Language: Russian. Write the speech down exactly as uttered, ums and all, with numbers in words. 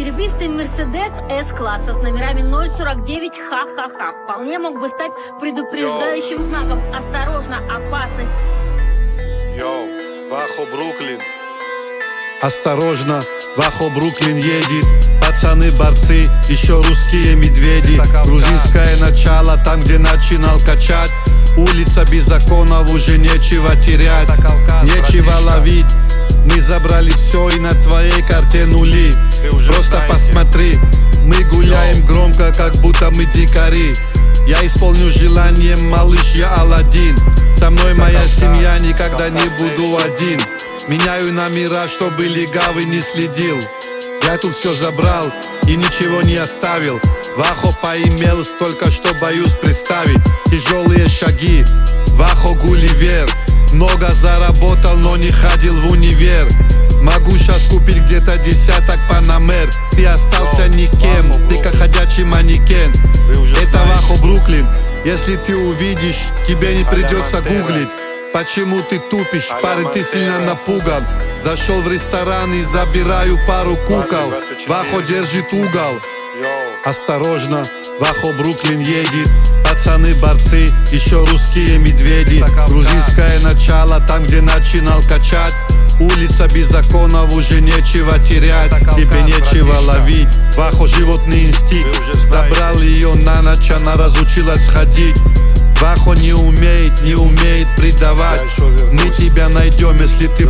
Серебристый Мерседес С-класса с номерами ноль сорок девять ха-ха-ха вполне мог бы стать предупреждающим Йоу. знаком. Осторожно, опасность. Йоу, Вахо, Бруклин. Осторожно, Вахо, Бруклин едет. Пацаны, борцы, еще русские медведи. Грузинское начало, там, где начинал качать. Улица без законов, уже нечего терять. Нечего ловить. Мы забрали все и на твоей карте нули. Просто посмотри, мы гуляем громко, как будто мы дикари. Я исполню желание, малыш, я Аладдин. Со мной моя семья, никогда не буду один. Меняю номера, чтобы легавый не следил. Я тут все забрал и ничего не оставил. Вахо поимел столько, что боюсь представить. Тяжелые шаги, Вахо Гулливер. Много заработал, но не ходил в универ. Могу сейчас купить где-то десяток Панамер. Ты остался никем, ты как ходячий манекен. Это Вахо, Бруклин. Если ты увидишь, тебе не придется гуглить. Почему ты тупишь, парень, ты сильно напуган. Зашел в ресторан и забираю пару кукол. Вахо держит угол. Осторожно, Вахо, Бруклин едет. Пацаны, борцы, еще русские медведи. Грузинское начало, там, где начинал качать. Улица без законов, уже нечего терять. Тебе нечего ловить. Вахо, животный инстинкт. Забрал ее на ночь, она разучилась ходить. Вахо не умеет, не умеет предавать. Мы тебя найдем, если ты